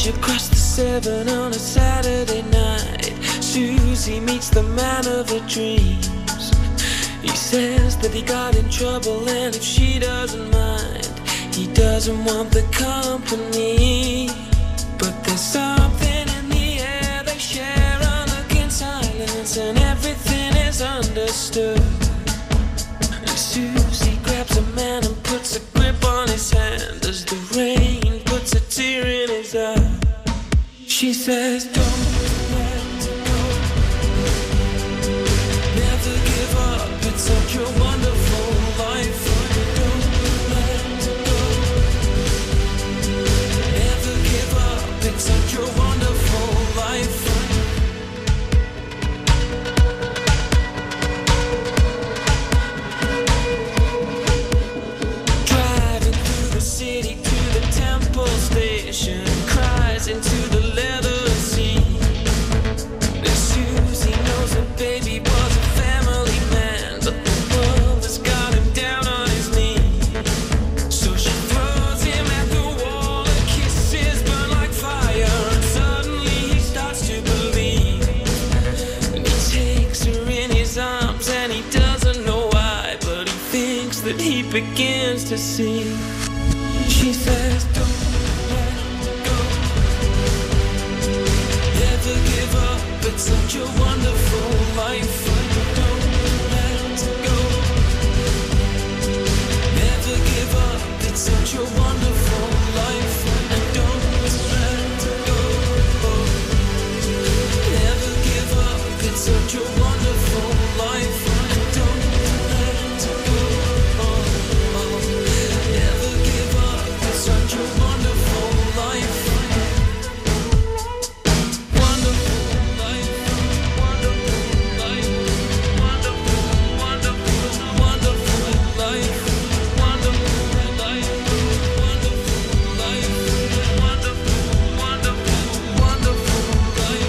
bridge across the Severn on a Saturday night. Susie meets the man of her dreams. He says that he got in trouble and if she doesn't mind, he doesn't want the company. But there's something in the air, they share a look in silence and everything is understood. And Susie grabs a man and puts a grip on his hand as the rain puts a tear in his eye. She says, don't let go, never give up, it's such a wonderful life. Don't let go, never give up, it's such a wonderful life. Driving through the city to the Temple Station, cries into the leather seat. And Susie knows her baby was a family man, but the world has got him down on his knees. So she throws him at the wall, her kisses burn like fire, and suddenly he starts to believe. And he takes her in his arms and he doesn't know why, but he thinks that he begins to see. She says, don't let go, never give up, it's such a wonderful life. Don't let go, never give up, it's such a wonderful life. And don't let go, never give up, it's such a wonderful life. And don't let go, never give up, it's such a wonderful life. Wonderful life, wonderful life, wonderful, wonderful, wonderful life, wonderful life, wonderful life, wonderful, wonderful, wonderful life.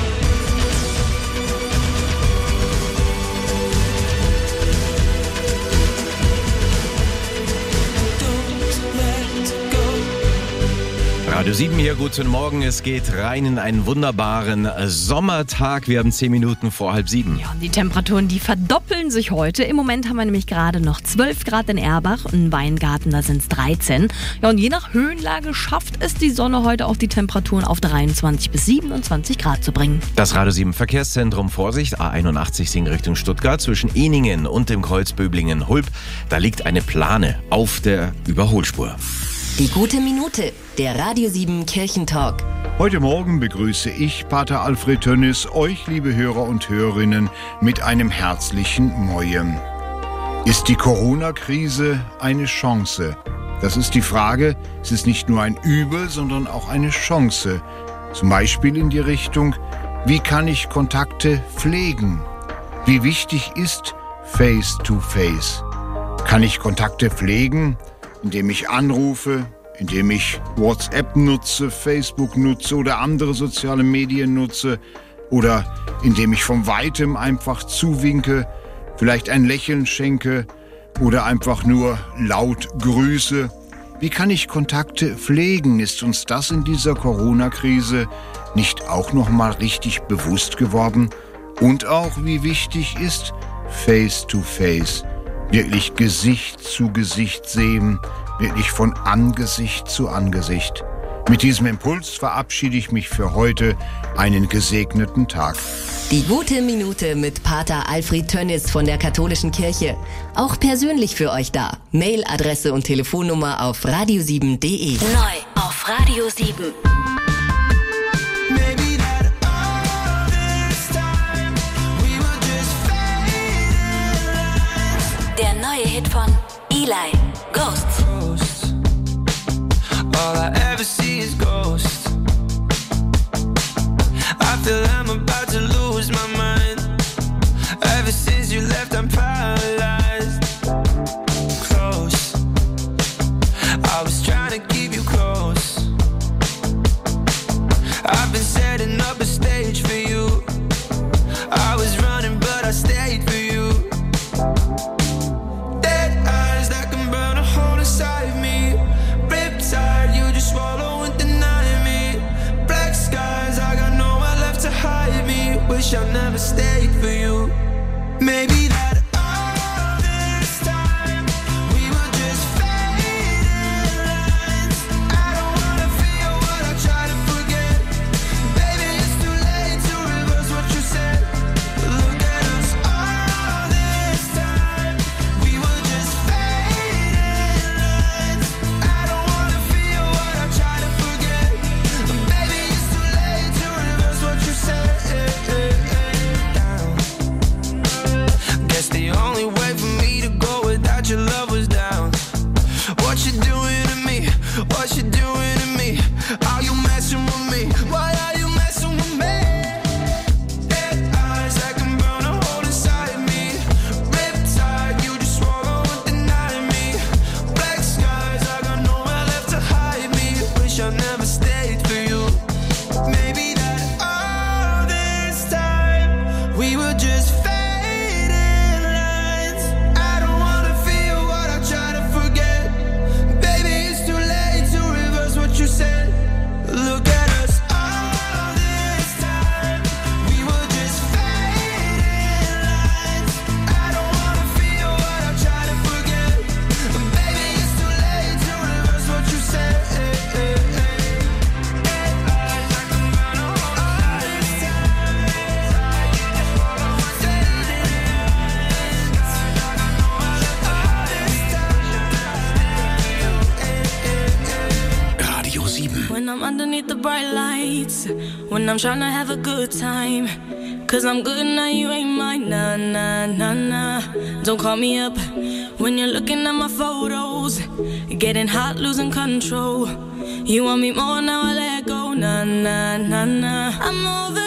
Don't let go. Radio 7 hier, guten Morgen. Es geht rein in einen wunderbaren Sommertag. Wir haben 10 Minuten vor 6:30. Ja, und die Temperaturen, die verdoppeln sich heute. Im Moment haben wir nämlich gerade noch 12 Grad in Erbach. In Weingarten, da sind es 13. Ja, und je nach Höhenlage schafft es die Sonne heute auch die Temperaturen auf 23 bis 27 Grad zu bringen. Das Radio 7 Verkehrszentrum, Vorsicht, A81 in Richtung Stuttgart zwischen Ehningen und dem Kreuz Böblingen-Hulb. Da liegt eine Plane auf der Überholspur. Die gute Minute, der Radio 7 Kirchentalk. Heute Morgen begrüße ich, Pater Alfred Tönnis, euch, liebe Hörer und Hörerinnen, mit einem herzlichen Mojem. Ist die Corona-Krise eine Chance? Das ist die Frage. Es ist nicht nur ein Übel, sondern auch eine Chance. Zum Beispiel in die Richtung, wie kann ich Kontakte pflegen? Wie wichtig ist Face-to-Face? Kann ich Kontakte pflegen, indem ich anrufe, indem ich WhatsApp nutze, Facebook nutze oder andere soziale Medien nutze oder indem ich von Weitem einfach zuwinke, vielleicht ein Lächeln schenke oder einfach nur laut grüße? Wie kann ich Kontakte pflegen? Ist uns das in dieser Corona-Krise nicht auch noch mal richtig bewusst geworden? Und auch, wie wichtig ist Face-to-Face? Wirklich Gesicht zu Gesicht sehen, wirklich von Angesicht zu Angesicht. Mit diesem Impuls verabschiede ich mich für heute. Einen gesegneten Tag. Die gute Minute mit Pater Alfred Tönnis von der Katholischen Kirche. Auch persönlich für euch da. Mailadresse und Telefonnummer auf radio7.de. Neu auf Radio 7. Der neue Hit von Eli, Ghosts. All I ever see is ghosts. I feel I'm about to lose my mind. Ever since you left, I'm paralyzed. Close. I was trying to keep you close. I've been setting up a stage for you. I was running, but I stayed for you. Dead eyes that can burn a hole inside me. Riptide, you just swallow and deny me. wish I never stayed for you. Maybe that when I'm tryna have a good time, 'cause I'm good now, you ain't mine, nah, nah, nah, nah. Don't call me up when you're looking at my photos, getting hot, losing control. You want me more, now I let go, nah, nah, nah, nah. I'm over